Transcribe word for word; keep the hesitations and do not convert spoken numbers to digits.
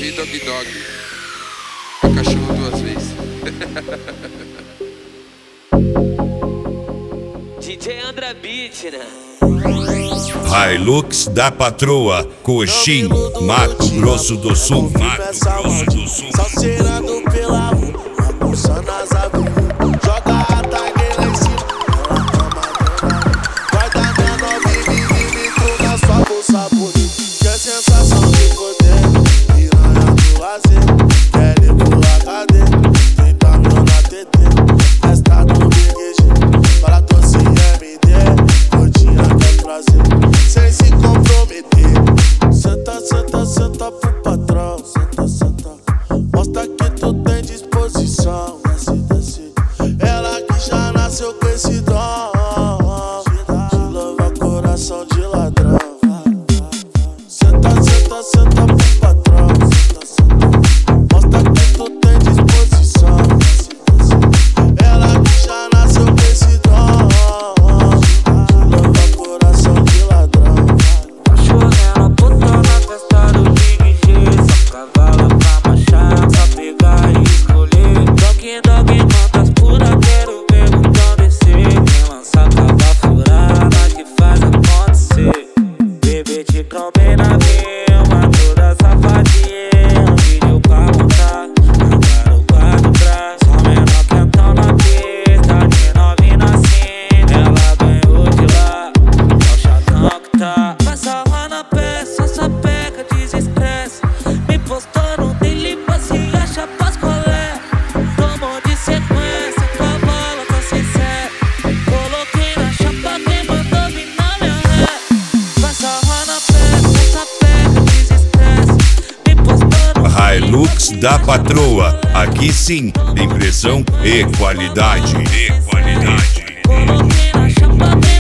Hey Dog Dog, é o cachorro duas vezes. D J Andra Beat, né? Hilux da Patroa, Coxim, Mato Grosso do Sul, Mato Grosso do Sul. Salseirando pela rua, a bolsa nas avenidas, joga a tag lá em cima, ela toma grana. Guarda minha nove milímetros na sua bolsa bonita, que é sensação de poder, piranha do lazer, quer ir pro H D, trinta mil na T T, festa do Big G, para doce M D, gordinha quer prazer, sem se comprometer. Senta, senta, senta pro patrão, senta, senta, mostra que tu tem disposição. Desce, desce, ela que já nasceu com esse dom de louvar coração de ladrão. Senta, senta, senta pro patrão, senta, senta, mostra que tu tem disposição. Desce, desce, ela que já nasceu com esse dom de louvar coração de ladrão. Cachorrela puta na festa do Big G, só cavalo pra marchar, pra pegar e escolher. Dog Dog quantas pura, quero ver o cão descer. Quem lança cava furada que faz acontecer. Bebê te bem na firma, toda safadinha. Vídeo pra montar, agora o quadro traz. Só menor quentão na pista, de novinha na cinta. Ela ganhou de lá, é o chatão que tá. Passa lá na peça, só pega desestresse. Me postou no daily, passe e acha paz colé. Tomou de sequência, cavalo tá sem sé. Coloquei na chapa, quem mandou vir na minha ré. Passa lá na peça, só pega desestresse. Me postou no Hilux da Patroa, aqui sim, impressão e qualidade. E qualidade. coloquei na chapa,